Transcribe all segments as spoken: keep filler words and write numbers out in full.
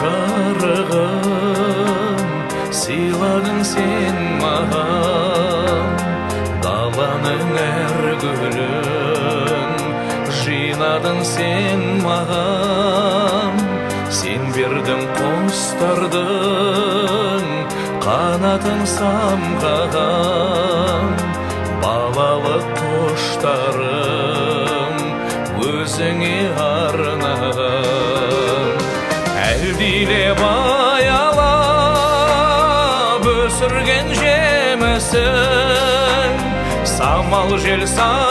жарығым, сыйладың сен маған, даланың әр гүлін жинадың сен маған. Сен бердің құстардың қанатын самғаған, балалық құштарым өзіңе арнаған. Әлдилеп аялап өсірген жемісің, самал жел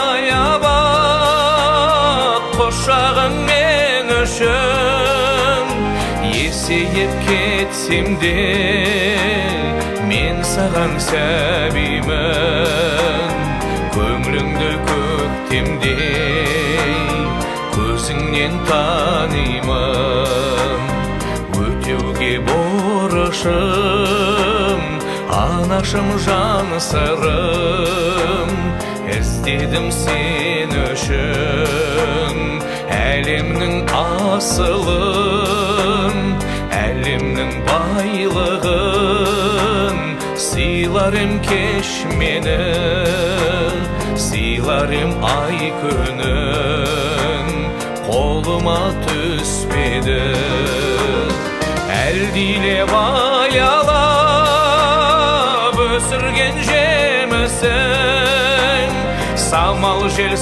саябақ құшағың мен үшін. Есейіп кетсем де мен саған сәбимін, көңіліңді көктемдей көзіңнен танимын. Өтеуге борышым, анашым жан сырым, іздедім сен үшін әлемнің асылын, әлемнің байлығын. Сыйлар ем кеш мені, сыйлар ем ай күнін, қолыма түспеді. Әлдилеп аялап өсірген жемісің, самал жел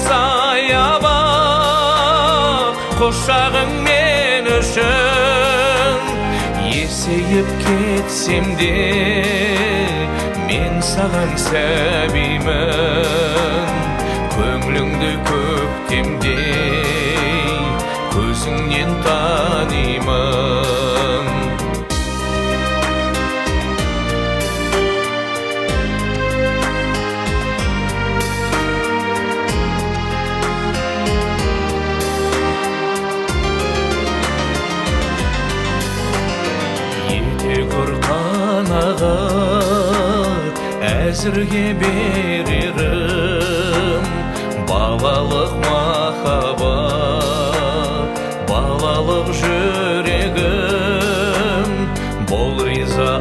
саябақ құшағың мен үшін. Есейіп кетсем де мен саған сәбимін, көңіліңді көктемдей көзіңнен танимын. Әзірге берерім балалық махаббат, балалық жүрегім. Бол риза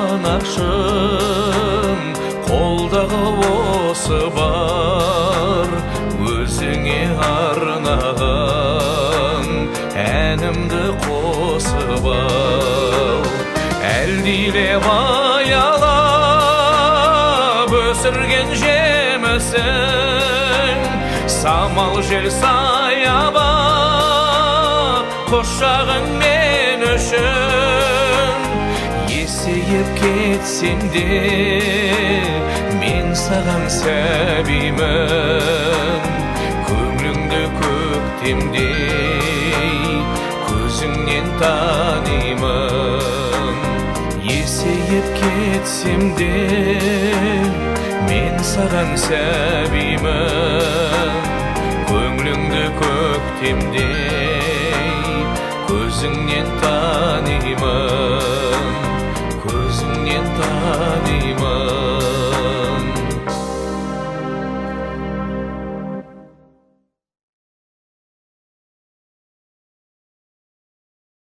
анашым, қолдағы осы бар өзіңе арнаған әнімді қосып ал. Әлдилеп аялап өсірген жемісің, самал жел саябақ құшағың мен үшін. Есейіп кетсем де мен саған сәбимін, көңіліңді көктемдей көзіңнен танимын. Есейіп кетсем де мен саған сәбимін, көңіліңді көктемдей көзіңнен танимын.